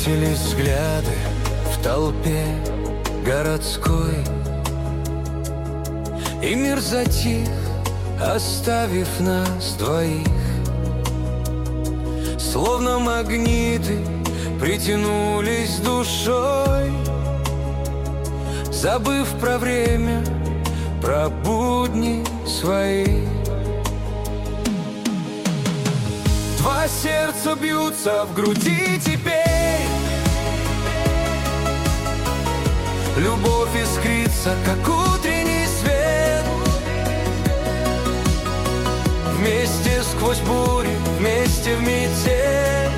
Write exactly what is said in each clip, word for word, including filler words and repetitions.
Встретились взгляды в толпе городской, и мир затих, оставив нас двоих. Словно магниты притянулись душой, забыв про время, про будни свои. Два сердца бьются в груди теперь, любовь искрится, как утренний свет. Вместе сквозь бури, вместе в метель.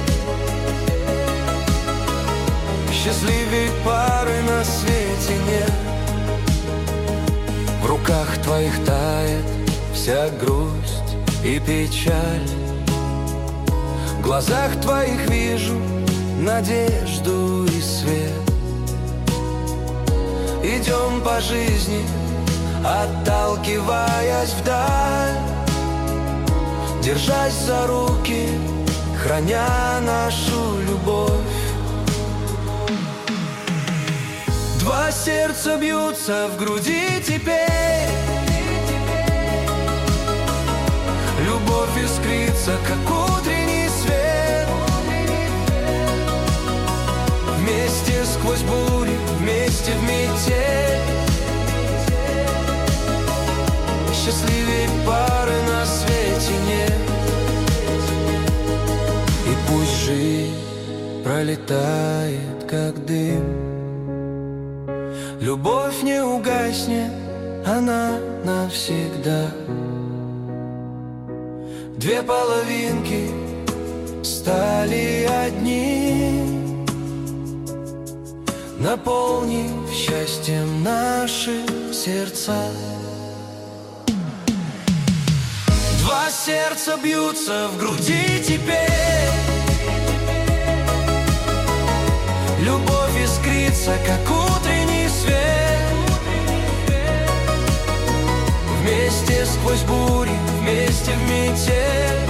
Счастливей пары на свете нет. В руках твоих тает вся грусть и печаль. В глазах твоих вижу надежду и свет. Идем по жизни, отталкиваясь вдаль, держась за руки, храня нашу любовь. Два сердца бьются в груди теперь, любовь искрится, как утренний свет. Вместе сквозь бури, вместе в метель. Счастливей пары на свете нет. И пусть жизнь пролетает, как дым, любовь не угаснет, она навсегда. Две половинки стали одним, наполнив счастьем наши сердца. Два сердца бьются в груди теперь, любовь искрится, как утренний свет. Вместе сквозь бури, вместе в метель.